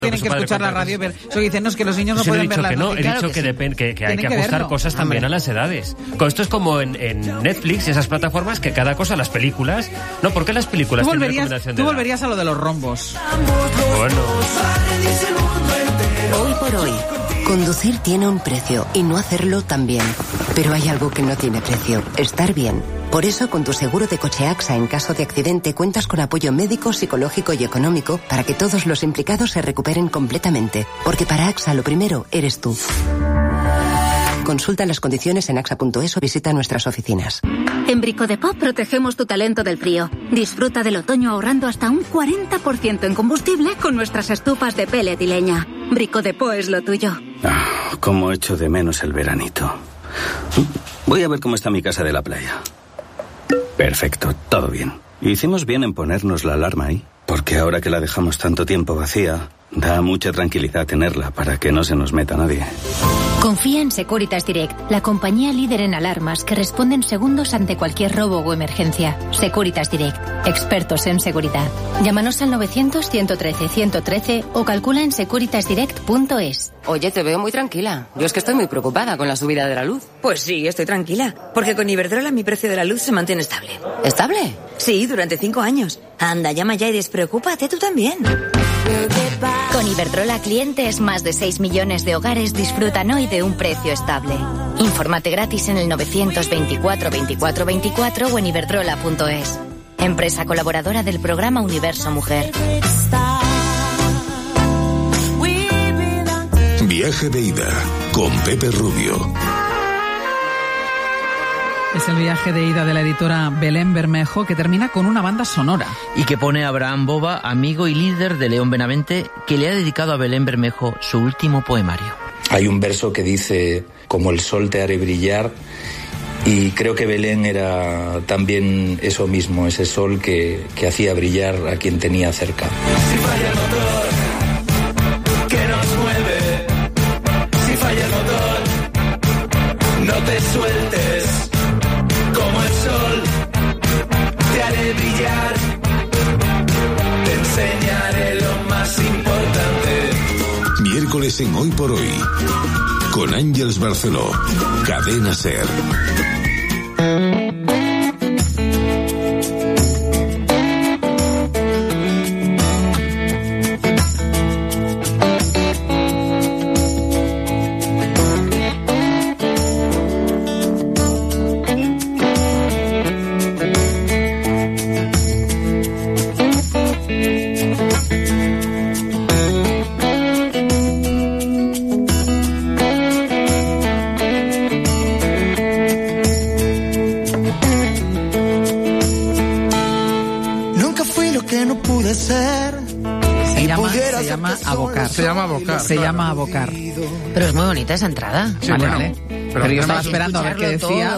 tienen que escuchar la radio y ver. Eso dicen, no, es que los niños no pueden ver la radio. He dicho que hay que ajustar cosas también a las edades. Esto es como en Netflix y esas plataformas que cada cosa, las películas... No, ¿por qué las películas tienen recomendación de edad? Tú volverías a lo de los rombos. Bueno. Hoy por hoy, conducir tiene un precio y no hacerlo también. Pero hay algo que no tiene precio: estar bien. Por eso, con tu seguro de coche AXA en caso de accidente, cuentas con apoyo médico, psicológico y económico para que todos los implicados se recuperen completamente. Porque para AXA lo primero eres tú. Consulta las condiciones en axa.es o visita nuestras oficinas. En Brico de Pop protegemos tu talento del frío. Disfruta del otoño ahorrando hasta un 40% en combustible con nuestras estufas de pellet y leña. Brico de Pop es lo tuyo. Cómo echo de menos el veranito. Voy a ver cómo está mi casa de la playa. Perfecto, todo bien. Hicimos bien en ponernos la alarma ahí, porque ahora que la dejamos tanto tiempo vacía, da mucha tranquilidad tenerla para que no se nos meta nadie. Confía en Securitas Direct, la compañía líder en alarmas que responde en segundos ante cualquier robo o emergencia. Securitas Direct, expertos en seguridad. Llámanos al 900-113-113 o calcula en securitasdirect.es. Oye, te veo muy tranquila. Yo es que estoy muy preocupada con la subida de la luz. Pues sí, estoy tranquila, porque con Iberdrola mi precio de la luz se mantiene estable. ¿Estable? Sí, durante 5 años. Anda, llama ya y despreocúpate tú también. Con Iberdrola clientes, más de 6 millones de hogares disfrutan hoy de un precio estable. Infórmate gratis en el 900-24-24-24 o en iberdrola.es. Empresa colaboradora del programa Universo Mujer. Viaje de ida con Pepe Rubio. Es el viaje de ida de la editora Belén Bermejo, que termina con una banda sonora. Y que pone a Abraham Boba, amigo y líder de León Benavente, que le ha dedicado a Belén Bermejo su último poemario. Hay un verso que dice: como el sol te haré brillar, y creo que Belén era también eso mismo, ese sol que hacía brillar a quien tenía cerca. Si falla el motor que nos mueve, si falla el motor, no te sueltes. Como el sol, te haré brillar, te enseñaré lo más importante. Miércoles en Hoy por Hoy, con Ángeles Barceló, Cadena SER. Se llama Abocar. Pero es muy bonita esa entrada. Sí, vale. Pero yo estaba esperando a ver qué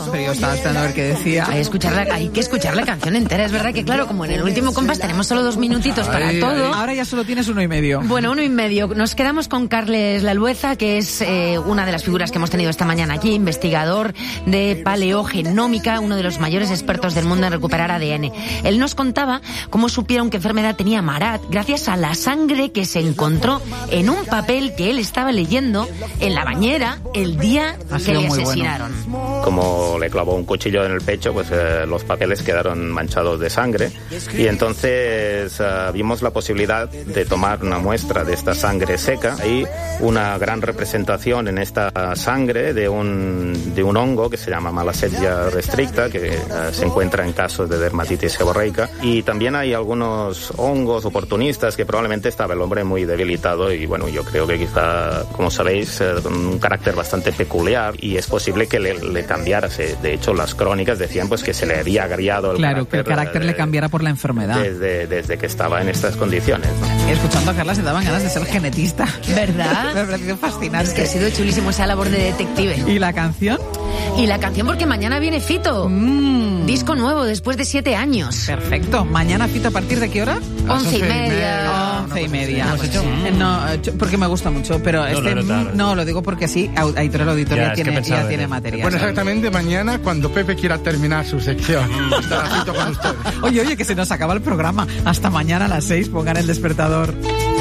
decía. Hay que escuchar la canción entera. Es verdad que, claro, como en el último compás tenemos solo 2 minutitos para todo. Ahora ya solo tienes 1,5. Bueno, 1,5. Nos quedamos con Carles Lalueza, que es una de las figuras que hemos tenido esta mañana aquí, investigador de paleogenómica, uno de los mayores expertos del mundo en recuperar ADN. Él nos contaba cómo supieron qué enfermedad tenía Marat gracias a la sangre que se encontró en un papel que él estaba leyendo en la bañera el día que le asesinaron. Bueno. Como le clavó un cuchillo en el pecho, pues los papeles quedaron manchados de sangre, y entonces vimos la posibilidad de tomar una muestra de esta sangre seca. Hay una gran representación en esta sangre de un hongo que se llama Malassezia restricta, que se encuentra en casos de dermatitis seborreica, y también hay algunos hongos oportunistas que probablemente estaba el hombre muy debilitado, y bueno, yo creo que quizá, como sabéis, con un carácter bastante peculiar, y es posible que le cambiara. De hecho, las crónicas decían pues que se le había agriado el carácter. Claro, que el carácter le cambiara por la enfermedad. Desde que estaba en estas condiciones, ¿no? Escuchando a Carla se daban ganas de ser genetista. ¿Verdad? Me ha parecido fascinante. Es que ha sido chulísimo esa labor de detective. ¿Y la canción? Y la canción porque mañana viene Fito. Disco nuevo después de 7 años. Perfecto. ¿Mañana Fito a partir de qué hora? 11:30. 11:30. No, porque me gusta mucho, pero no, lo digo porque así Aitor Auditoria ya tiene material. Bueno, exactamente mañana cuando Pepe quiera terminar su sección. Estará Fito con ustedes. Oye, que se nos acaba el programa. Hasta mañana a las 6, pongan el despertador.